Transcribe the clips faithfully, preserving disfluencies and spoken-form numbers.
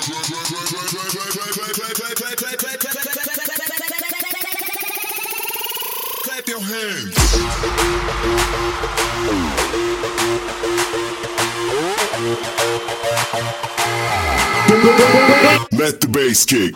Clap your hands. Let the bass kick.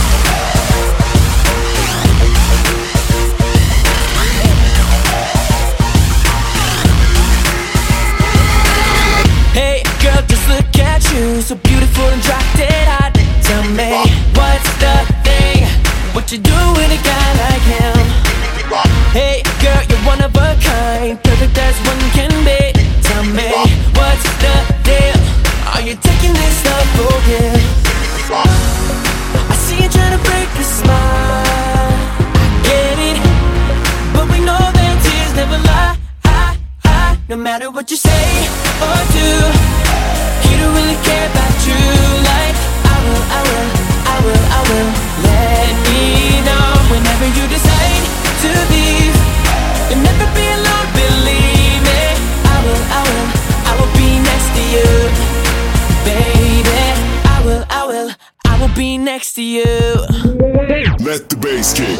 Hey girl, just look at you, so beautiful and drop dead hot. Tell me, what's the thing? What you do with a guy like him? Hey girl, you're one of a kind, perfect as one can be. Tell me, what's the deal? Are you taking this stuff for real? I see you trying to break a smile, I get it, but we know that tears never lie. I, I, no matter what you say or do, he don't really care about you. Like I will, I will, I will, I will. Let me know whenever you decide to leave. You'll never be alone, believe me. I will, I will, I will be next to you, baby. I will, I will, I will be next to you. Let the bass kick.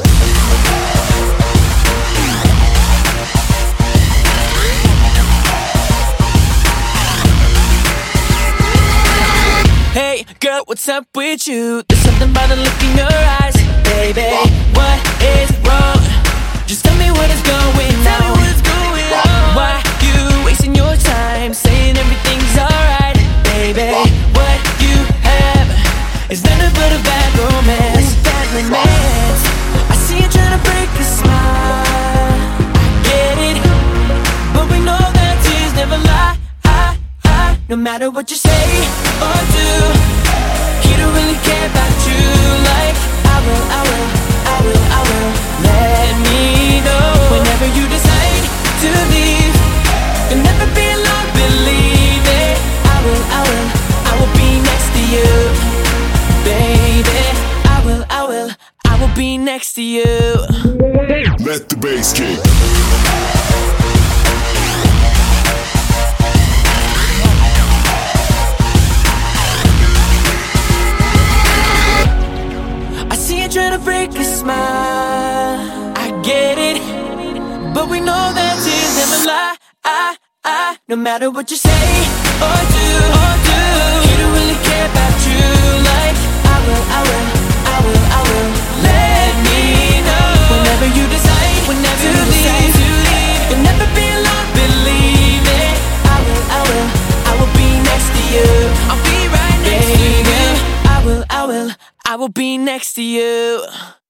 Hey girl, what's up with you? There's something about the look in your eyes, baby. What is wrong? Just tell me what is going on. Tell me what is going on. Why you wasting your time saying everything's alright, baby? What you have is nothing but a bad romance. Bad romance. I see you trying to break a smile, I get it, but we know that tears never lie. I, I, no matter what you say or do, he don't really care about you. Like I will, I will, I will, I will. Let me know whenever you decide to leave. You'll never be alone, believe it. I will, I will, I will be next to you, baby. I will, I will, I will be next to you. Let the bass kick. Trying to break a smile, I get it, but we know that tears never lie. I, I, no matter what you say or do, or do, he don't really care about you. Like I will, I will, I will, I will. Let me know whenever you decide, whenever you decide to leave. You'll never be alone, believe me. I will, I will, I will be next to you. I'll be right next to you. I will, I will, I will be next to you.